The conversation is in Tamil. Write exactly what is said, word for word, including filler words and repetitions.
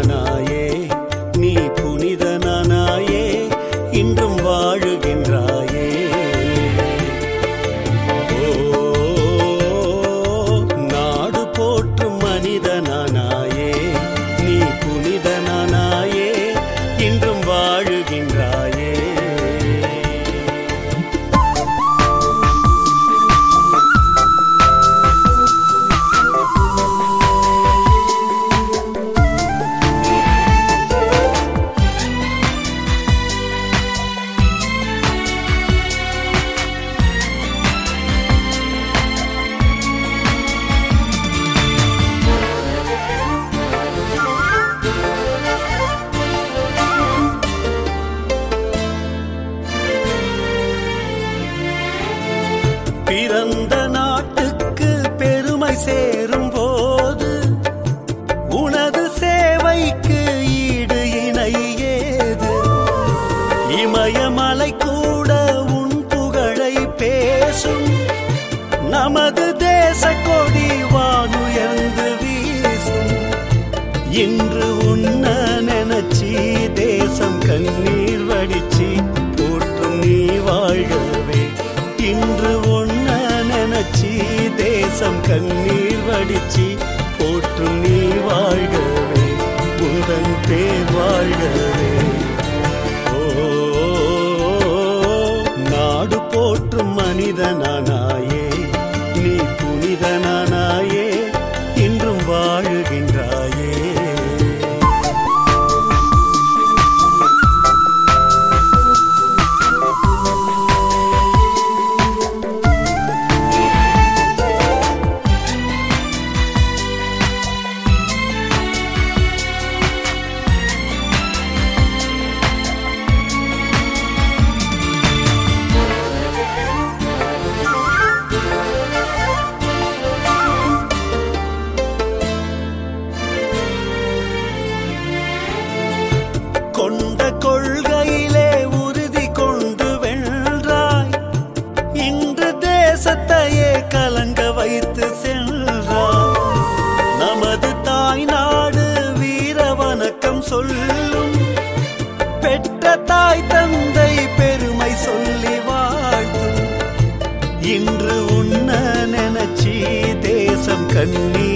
மனிதனானாயே, நீ புனிதனானாயே, இன்றும் வாழுகின்றாயே. ஓ நாடு போற்றும் மனிதனானாயே, நீ புனிதனானாயே, இன்றும் வாழுகின்றாயே. பிறந்த நாட்டுக்கு பெருமை சேரும் போது உனது சேவைக்கு ஈடு இணை ஏது? இமயமலை கூட உன் புகழை பேசும், நமது தேச கொடி வானுயர்ந்து வீசும். இன்று உன்ன நினைச்சி தேசம் கண்ணீர் வடிச்சி போற்றும் நீ வாழ்கவே. இன்று உன்ன நினைச்சி தேசம் கண்ணீர் வடிச்சி போற்றும் நீ வாழ்கவே, உந்தன் பேர் வாழ்கவே. ஓ நாடு போற்றும் மனிதனானாயே, நீ புனிதனானாயே, இன்றும் வாழுகின்றாயே. கொண்ட கொள்கையிலே உறுதி கொண்டு வென்றாய், இன்று தேசத்தையே கலங்க வைத்து சென்றாய். நமது தாய் நாடு வீர வணக்கம் சொல்லும், பெற்ற தாய் தந்தை பெருமை சொல்லி வாழ்த்தும். இன்று உன்ன நினைச்சி தேசம் கண்ணீர்